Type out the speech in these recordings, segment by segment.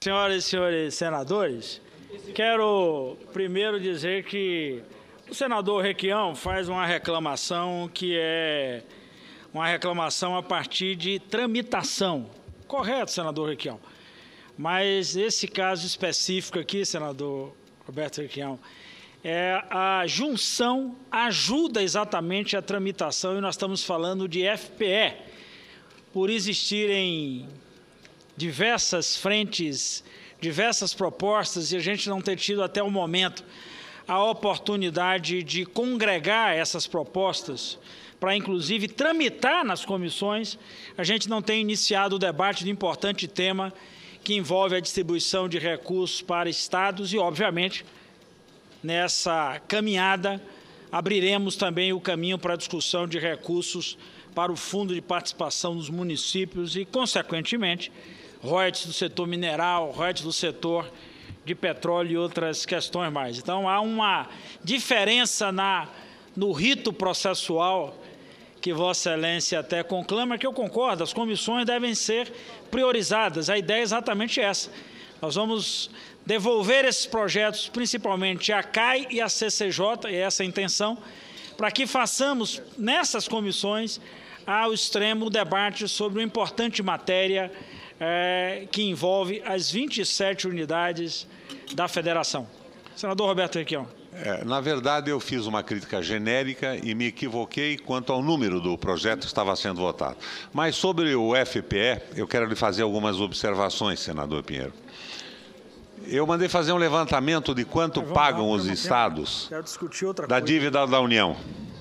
Senhoras e senhores senadores, quero primeiro dizer que o senador Requião faz uma reclamação que é uma reclamação a partir de tramitação. Correto, senador Requião. Mas esse caso específico aqui, senador Roberto Requião, a junção ajuda exatamente a tramitação e nós estamos falando de FPE, por existirem diversas frentes, diversas propostas e a gente não ter tido até o momento a oportunidade de congregar essas propostas para, inclusive, tramitar nas comissões, a gente não tem iniciado o debate do importante tema que envolve a distribuição de recursos para estados e, obviamente, nessa caminhada, abriremos também o caminho para a discussão de recursos para o Fundo de Participação dos Municípios e, consequentemente, royalties do setor mineral, royalties do setor de petróleo e outras questões mais. Então, há uma diferença no rito processual que Vossa Excelência até conclama, que eu concordo, as comissões devem ser priorizadas. A ideia é exatamente essa. Nós vamos devolver esses projetos, principalmente a CAI e a CCJ, e essa é a intenção, para que façamos, nessas comissões, ao extremo, o debate sobre uma importante matéria que envolve as 27 unidades da Federação. Senador Roberto Requião. Na verdade, eu fiz uma crítica genérica e me equivoquei quanto ao número do projeto que estava sendo votado. Mas sobre o FPE, eu quero lhe fazer algumas observações, senador Pinheiro. Eu mandei fazer um levantamento de quanto pagam os estados da dívida da União.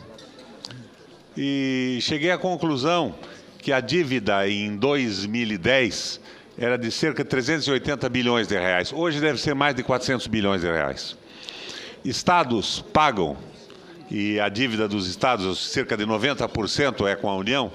E cheguei à conclusão que a dívida em 2010 era de cerca de 380 bilhões de reais. Hoje deve ser mais de 400 bilhões de reais. Estados pagam, e a dívida dos estados, cerca de 90% é com a União,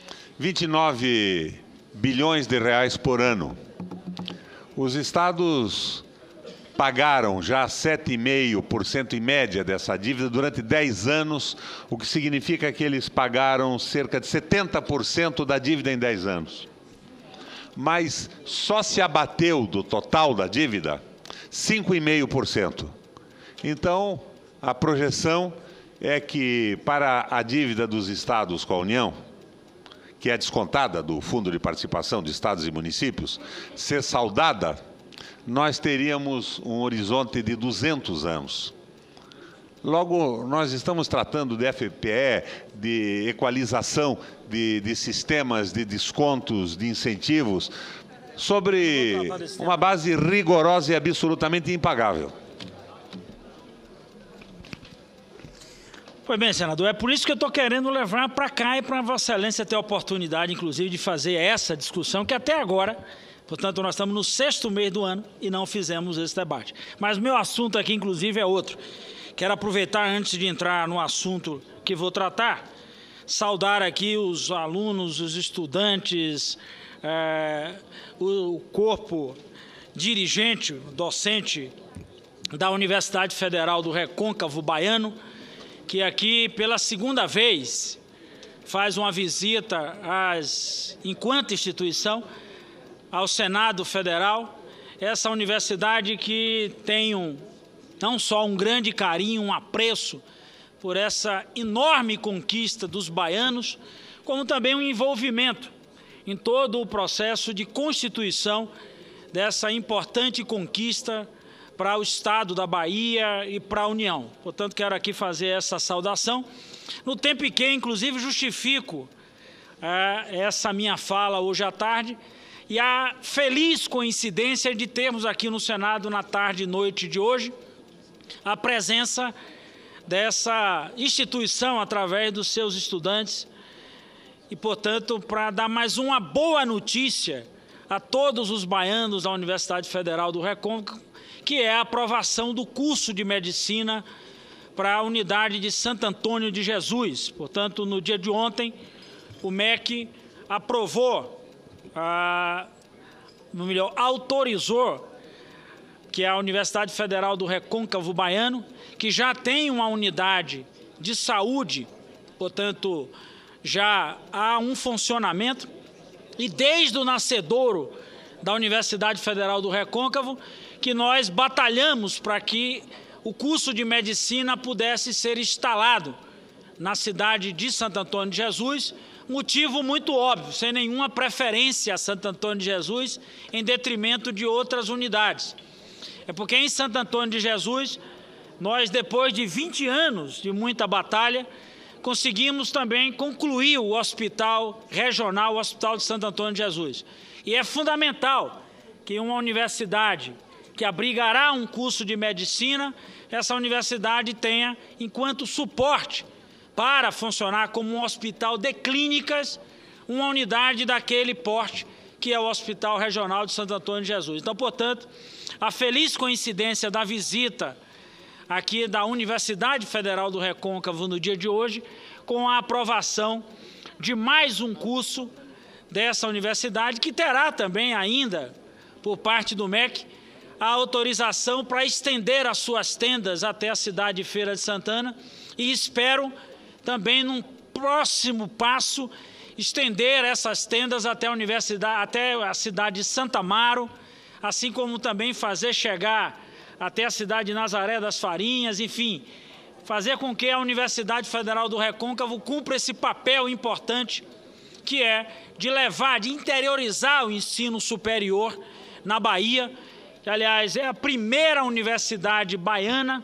29 bilhões de reais por ano. Os estados pagaram já 7,5% em média dessa dívida durante 10 anos, o que significa que eles pagaram cerca de 70% da dívida em 10 anos. Mas só se abateu do total da dívida 5,5%. Então, a projeção é que para a dívida dos estados com a União, que é descontada do Fundo de Participação de Estados e Municípios, ser saldada, nós teríamos um horizonte de 200 anos. Logo, nós estamos tratando de FPE, de equalização de sistemas de descontos, de incentivos, sobre uma base rigorosa e absolutamente impagável. Pois bem, senador, é por isso que eu estou querendo levar para cá e para Vossa Excelência ter a oportunidade, inclusive, de fazer essa discussão, que até agora, portanto, nós estamos no 6º mês do ano e não fizemos esse debate. Mas meu assunto aqui, inclusive, é outro. Quero aproveitar, antes de entrar no assunto que vou tratar, saudar aqui os alunos, os estudantes, o corpo dirigente, docente da Universidade Federal do Recôncavo Baiano, que aqui, pela segunda vez, faz uma visita, enquanto instituição, ao Senado Federal, essa universidade que tem não só um grande carinho, um apreço por essa enorme conquista dos baianos, como também um envolvimento em todo o processo de constituição dessa importante conquista para o Estado da Bahia e para a União. Portanto, quero aqui fazer essa saudação. No tempo em que, inclusive, justifico essa minha fala hoje à tarde e a feliz coincidência de termos aqui no Senado, na tarde e noite de hoje, a presença dessa instituição através dos seus estudantes e, portanto, para dar mais uma boa notícia a todos os baianos da Universidade Federal do Recôncavo, que é a aprovação do curso de Medicina para a unidade de Santo Antônio de Jesus. Portanto, no dia de ontem, o MEC aprovou, autorizou que a Universidade Federal do Recôncavo Baiano, que já tem uma unidade de saúde, portanto, já há um funcionamento, e desde o nascedouro da Universidade Federal do Recôncavo, que nós batalhamos para que o curso de medicina pudesse ser instalado na cidade de Santo Antônio de Jesus, motivo muito óbvio, sem nenhuma preferência a Santo Antônio de Jesus em detrimento de outras unidades. É porque em Santo Antônio de Jesus, nós, depois de 20 anos de muita batalha, conseguimos também concluir o hospital regional, o Hospital de Santo Antônio de Jesus. E é fundamental que uma universidade que abrigará um curso de medicina, essa universidade tenha, enquanto suporte para funcionar como um hospital de clínicas, uma unidade daquele porte que é o Hospital Regional de Santo Antônio de Jesus. Então, portanto, a feliz coincidência da visita aqui da Universidade Federal do Recôncavo no dia de hoje, com a aprovação de mais um curso dessa universidade, que terá também ainda, por parte do MEC, a autorização para estender as suas tendas até a cidade de Feira de Santana, e espero também, num próximo passo, estender essas tendas até a universidade, até a cidade de Santa Amaro, assim como também fazer chegar até a cidade de Nazaré das Farinhas, enfim, fazer com que a Universidade Federal do Recôncavo cumpra esse papel importante, que é de levar, de interiorizar o ensino superior na Bahia, que, aliás, é a primeira universidade baiana,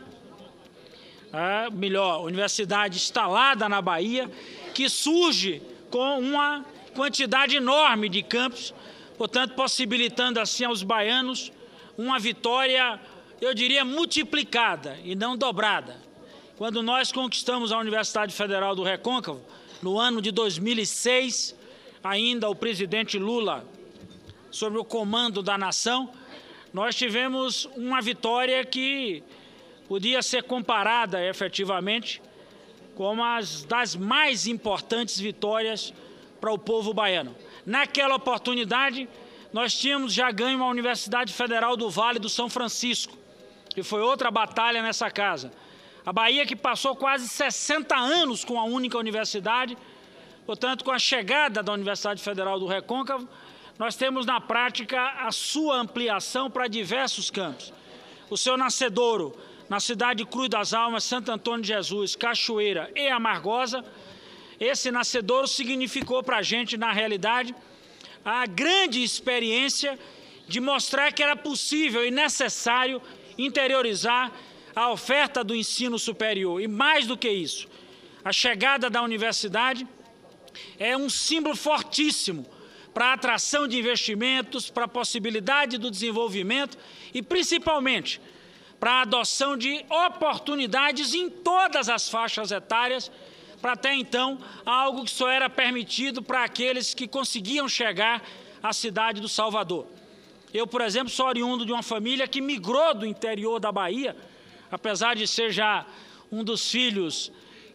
universidade instalada na Bahia, que surge com uma quantidade enorme de campos, portanto, possibilitando assim aos baianos uma vitória, eu diria, multiplicada e não dobrada. Quando nós conquistamos a Universidade Federal do Recôncavo, no ano de 2006, ainda o presidente Lula, sob o comando da nação, nós tivemos uma vitória que podia ser comparada, efetivamente, como as das mais importantes vitórias para o povo baiano. Naquela oportunidade, nós tínhamos já ganho a Universidade Federal do Vale do São Francisco, que foi outra batalha nessa casa. A Bahia, que passou quase 60 anos com a única universidade, portanto, com a chegada da Universidade Federal do Recôncavo, nós temos na prática a sua ampliação para diversos campos. O seu nascedouro, na cidade de Cruz das Almas, Santo Antônio de Jesus, Cachoeira e Amargosa, esse nascedouro significou para a gente, na realidade, a grande experiência de mostrar que era possível e necessário interiorizar a oferta do ensino superior. E mais do que isso, a chegada da universidade é um símbolo fortíssimo para a atração de investimentos, para a possibilidade do desenvolvimento e, principalmente, para a adoção de oportunidades em todas as faixas etárias, para até então algo que só era permitido para aqueles que conseguiam chegar à cidade do Salvador. Eu, por exemplo, sou oriundo de uma família que migrou do interior da Bahia, apesar de ser já um dos filhos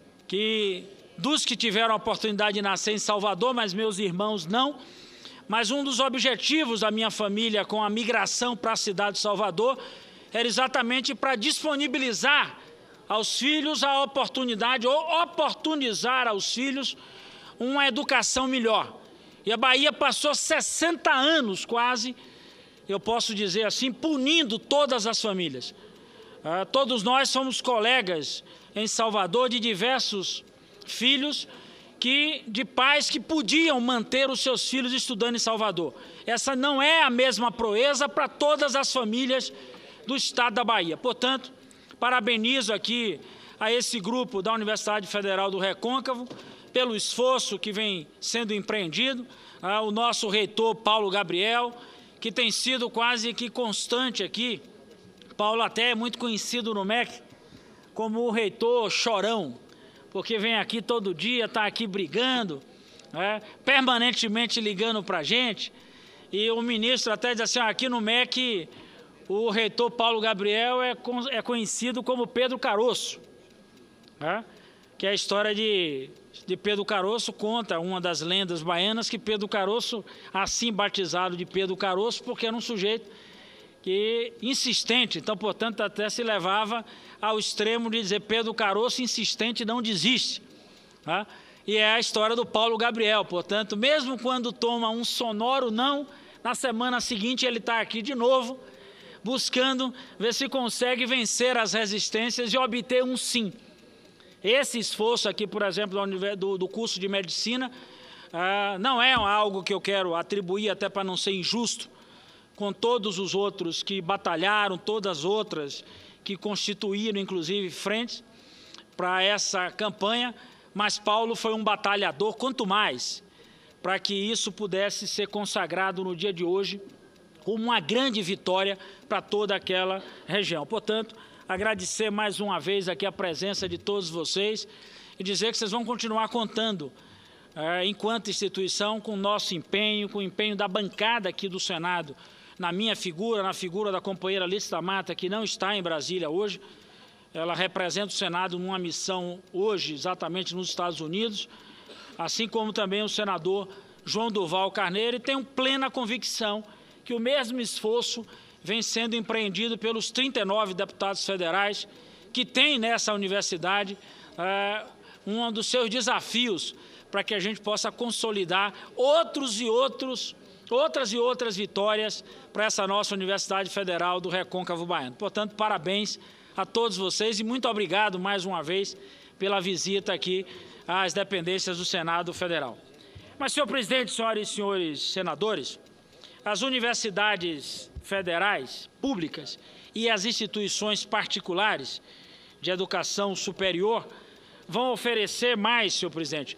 dos que tiveram a oportunidade de nascer em Salvador, mas meus irmãos não. Mas um dos objetivos da minha família com a migração para a cidade de Salvador era exatamente para disponibilizar aos filhos a oportunidade, ou oportunizar aos filhos uma educação melhor. E a Bahia passou 60 anos quase, eu posso dizer assim, punindo todas as famílias. Todos nós somos colegas em Salvador de diversos filhos, de pais que podiam manter os seus filhos estudando em Salvador. Essa não é a mesma proeza para todas as famílias do estado da Bahia. Portanto, parabenizo aqui a esse grupo da Universidade Federal do Recôncavo pelo esforço que vem sendo empreendido, o nosso reitor Paulo Gabriel, que tem sido quase que constante aqui. Paulo até é muito conhecido no MEC como o reitor chorão, porque vem aqui todo dia, está aqui brigando, permanentemente ligando para a gente, e o ministro até diz assim, aqui no MEC o reitor Paulo Gabriel é conhecido como Pedro Caroço, que é a história de Pedro Caroço, conta uma das lendas baianas que Pedro Caroço, assim batizado de Pedro Caroço, porque era um sujeito insistente, então, portanto, até se levava ao extremo de dizer Pedro Caroço insistente não desiste. E é a história do Paulo Gabriel, portanto, mesmo quando toma um sonoro não, Na semana seguinte ele está aqui de novo, buscando ver se consegue vencer as resistências e obter um sim. Esse esforço aqui, por exemplo, do curso de medicina, não é algo que eu quero atribuir, até para não ser injusto, com todos os outros que batalharam, todas as outras que constituíram, inclusive, frentes para essa campanha, mas Paulo foi um batalhador, quanto mais, para que isso pudesse ser consagrado no dia de hoje como uma grande vitória para toda aquela região. Portanto, agradecer mais uma vez aqui a presença de todos vocês e dizer que vocês vão continuar contando, enquanto instituição, com o nosso empenho, com o empenho da bancada aqui do Senado, na minha figura, na figura da companheira Alice da Mata, que não está em Brasília hoje. Ela representa o Senado numa missão hoje, exatamente nos Estados Unidos, assim como também o senador João Durval Carneiro, e tenho plena convicção que o mesmo esforço vem sendo empreendido pelos 39 deputados federais que têm nessa universidade um dos seus desafios para que a gente possa consolidar outras e outras vitórias para essa nossa Universidade Federal do Recôncavo Baiano. Portanto, parabéns a todos vocês e muito obrigado mais uma vez pela visita aqui às dependências do Senado Federal. Mas, senhor presidente, senhoras e senhores senadores, as universidades federais, públicas e as instituições particulares de educação superior vão oferecer mais, senhor presidente,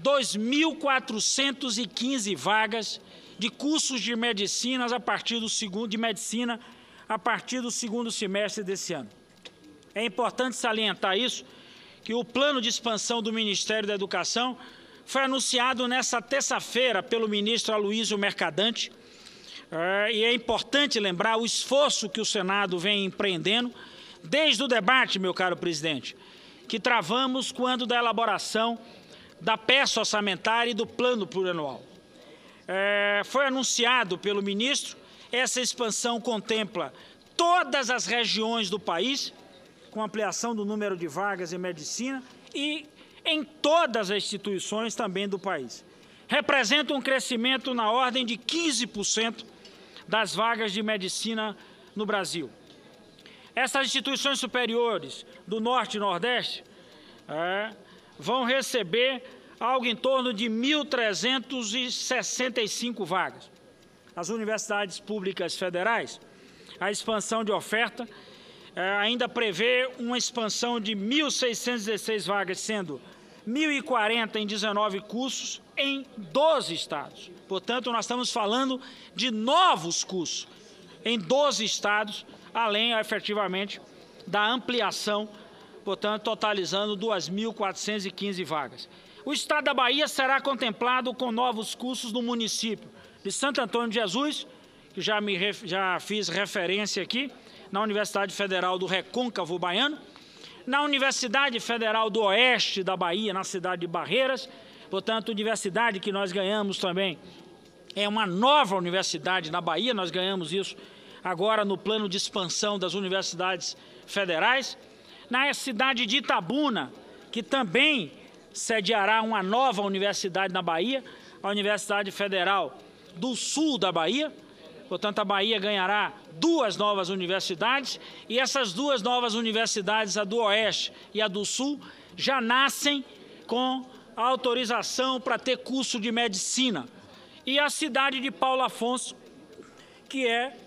2.415 vagas de cursos de medicina a partir do segundo semestre desse ano. É importante salientar isso, que o plano de expansão do Ministério da Educação foi anunciado nessa terça-feira pelo ministro Aloysio Mercadante, e é importante lembrar o esforço que o Senado vem empreendendo desde o debate, meu caro presidente, que travamos quando da elaboração da peça orçamentária e do plano plurianual. Foi anunciado pelo ministro, essa expansão contempla todas as regiões do país, com ampliação do número de vagas em medicina e em todas as instituições também do país. Representa um crescimento na ordem de 15% das vagas de medicina no Brasil. Essas instituições superiores do Norte e Nordeste vão receber algo em torno de 1.365 vagas. As universidades públicas federais, a expansão de oferta ainda prevê uma expansão de 1.616 vagas, sendo 1.040 em 19 cursos em 12 estados. Portanto, nós estamos falando de novos cursos em 12 estados, além, efetivamente, da ampliação, portanto, totalizando 2.415 vagas. O estado da Bahia será contemplado com novos cursos no município de Santo Antônio de Jesus, que já fiz referência aqui, na Universidade Federal do Recôncavo Baiano, na Universidade Federal do Oeste da Bahia, na cidade de Barreiras. Portanto, universidade que nós ganhamos também é uma nova universidade na Bahia, nós ganhamos isso agora no plano de expansão das universidades federais. Na cidade de Itabuna, que também sediará uma nova universidade na Bahia, a Universidade Federal do Sul da Bahia. Portanto, a Bahia ganhará 2 novas universidades, e essas 2 novas universidades, a do Oeste e a do Sul, já nascem com a autorização para ter curso de medicina. E a cidade de Paulo Afonso, que é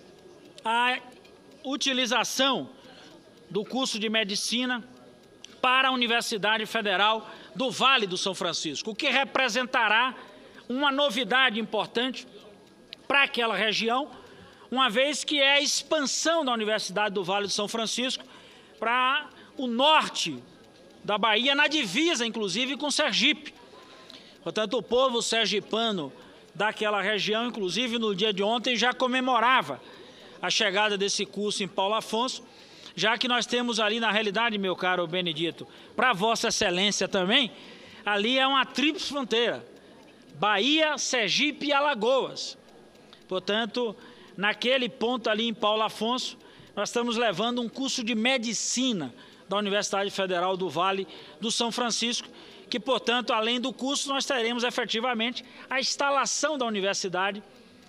a utilização do curso de medicina para a Universidade Federal do Vale do São Francisco, o que representará uma novidade importante para aquela região, uma vez que é a expansão da Universidade do Vale do São Francisco para o norte da Bahia, na divisa, inclusive, com Sergipe. Portanto, o povo sergipano daquela região, inclusive, no dia de ontem, já comemorava a chegada desse curso em Paulo Afonso, já que nós temos ali, na realidade, meu caro Benedito, para Vossa Excelência também, ali é uma tríplice fronteira, Bahia, Sergipe e Alagoas. Portanto, naquele ponto ali em Paulo Afonso, nós estamos levando um curso de medicina da Universidade Federal do Vale do São Francisco, que, portanto, além do curso, nós teremos efetivamente a instalação da universidade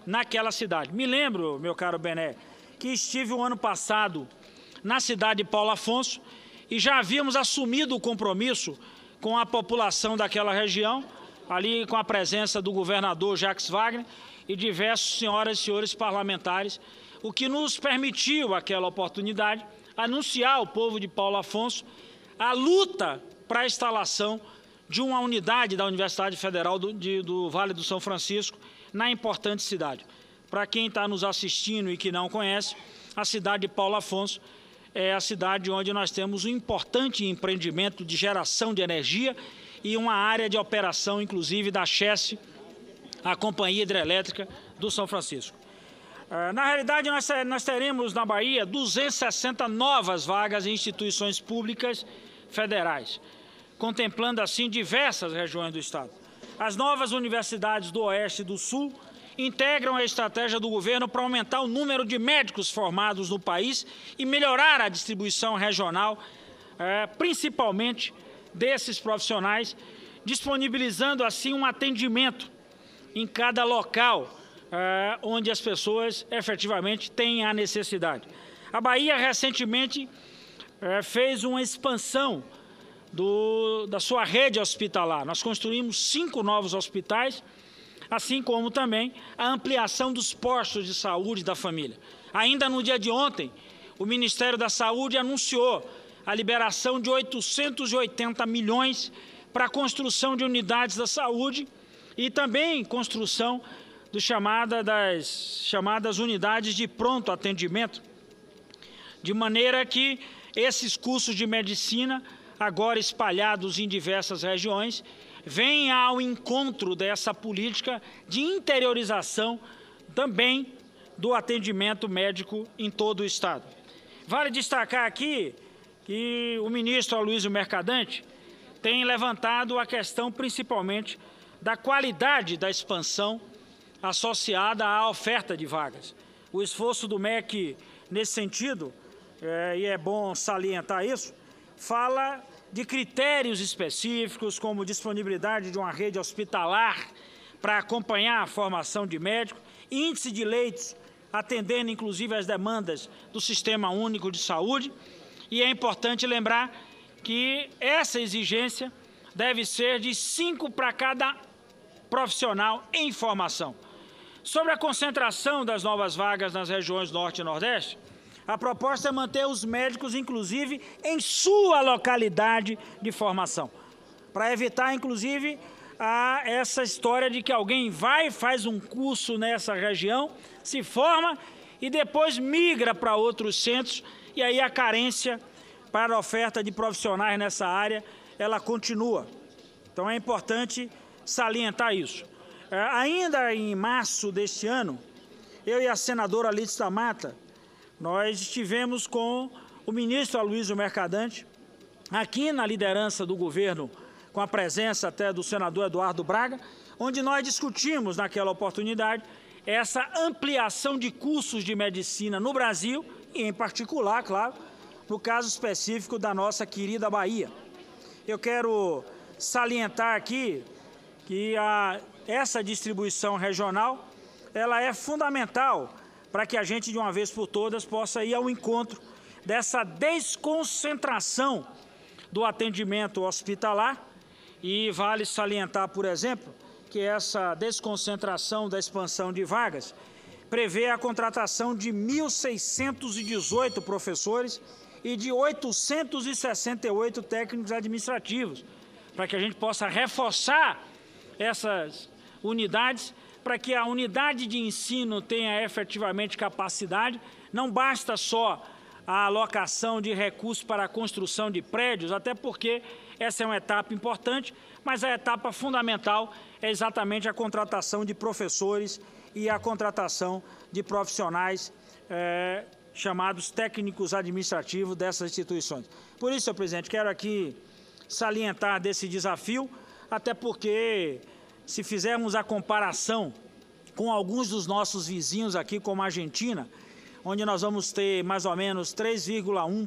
naquela cidade. Me lembro, meu caro Bené, que estive o ano passado na cidade de Paulo Afonso e já havíamos assumido o compromisso com a população daquela região, ali com a presença do governador Jacques Wagner e diversos senhoras e senhores parlamentares, o que nos permitiu, aquela oportunidade, anunciar ao povo de Paulo Afonso a luta para a instalação de uma unidade da Universidade Federal do Vale do São Francisco na importante cidade. Para quem está nos assistindo e que não conhece, a cidade de Paulo Afonso é a cidade onde nós temos um importante empreendimento de geração de energia e uma área de operação, inclusive, da Chesf, a Companhia Hidrelétrica do São Francisco. Na realidade, nós teremos na Bahia 260 novas vagas em instituições públicas federais, contemplando assim diversas regiões do Estado. As novas universidades do Oeste e do Sul integram a estratégia do governo para aumentar o número de médicos formados no país e melhorar a distribuição regional, principalmente desses profissionais, disponibilizando assim um atendimento em cada local onde as pessoas efetivamente têm a necessidade. A Bahia recentemente fez uma expansão da sua rede hospitalar. Nós construímos 5 novos hospitais, assim como também a ampliação dos postos de saúde da família. Ainda no dia de ontem, o Ministério da Saúde anunciou a liberação de 880 milhões para a construção de unidades da saúde e também construção das chamadas unidades de pronto atendimento, de maneira que esses cursos de medicina, agora espalhados em diversas regiões, venham ao encontro dessa política de interiorização também do atendimento médico em todo o Estado. Vale destacar aqui que o ministro Aloysio Mercadante tem levantado a questão principalmente da qualidade da expansão associada à oferta de vagas. O esforço do MEC nesse sentido, e é bom salientar isso, fala de critérios específicos, como disponibilidade de uma rede hospitalar para acompanhar a formação de médicos, índice de leitos, atendendo inclusive as demandas do Sistema Único de Saúde, e é importante lembrar que essa exigência deve ser de 5 para cada profissional em formação. Sobre a concentração das novas vagas nas regiões Norte e Nordeste, a proposta é manter os médicos, inclusive, em sua localidade de formação, para evitar, inclusive, essa história de que alguém vai, faz um curso nessa região, se forma e depois migra para outros centros, e aí a carência para a oferta de profissionais nessa área, ela continua. Então é importante salientar isso. Ainda em março deste ano, eu e a senadora Alice da Mata, nós estivemos com o ministro Aloysio Mercadante, aqui na liderança do governo, com a presença até do senador Eduardo Braga, onde nós discutimos naquela oportunidade essa ampliação de cursos de medicina no Brasil, e em particular, claro, no caso específico da nossa querida Bahia. Eu quero salientar aqui que essa distribuição regional ela é fundamental para que a gente, de uma vez por todas, possa ir ao encontro dessa desconcentração do atendimento hospitalar. E vale salientar, por exemplo, que essa desconcentração da expansão de vagas prevê a contratação de 1.618 professores e de 868 técnicos administrativos, para que a gente possa reforçar essas unidades, para que a unidade de ensino tenha efetivamente capacidade. Não basta só a alocação de recursos para a construção de prédios, até porque essa é uma etapa importante, mas a etapa fundamental é exatamente a contratação de professores e a contratação de profissionais chamados técnicos administrativos dessas instituições. Por isso, senhor presidente, quero aqui salientar desse desafio, até porque, se fizermos a comparação com alguns dos nossos vizinhos aqui, como a Argentina, onde nós vamos ter mais ou menos 3,1,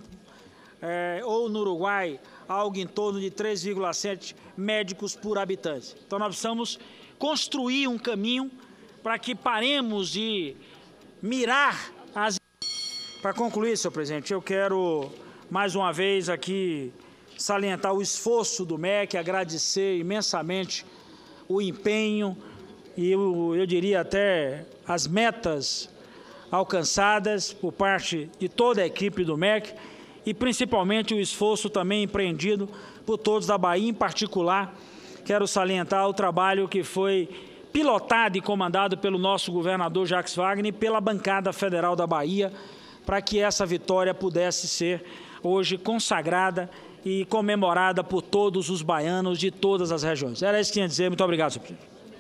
ou no Uruguai, algo em torno de 3,7 médicos por habitante. Então, nós precisamos construir um caminho para que paremos de mirar as... Para concluir, senhor presidente, eu quero mais uma vez aqui salientar o esforço do MEC, agradecer imensamente o empenho e eu diria até as metas alcançadas por parte de toda a equipe do MEC e principalmente o esforço também empreendido por todos da Bahia, em particular. Quero salientar o trabalho que foi pilotado e comandado pelo nosso governador Jacques Wagner e pela bancada federal da Bahia, para que essa vitória pudesse ser hoje consagrada e comemorada por todos os baianos de todas as regiões. Era isso que tinha a dizer. Muito obrigado, senhor presidente.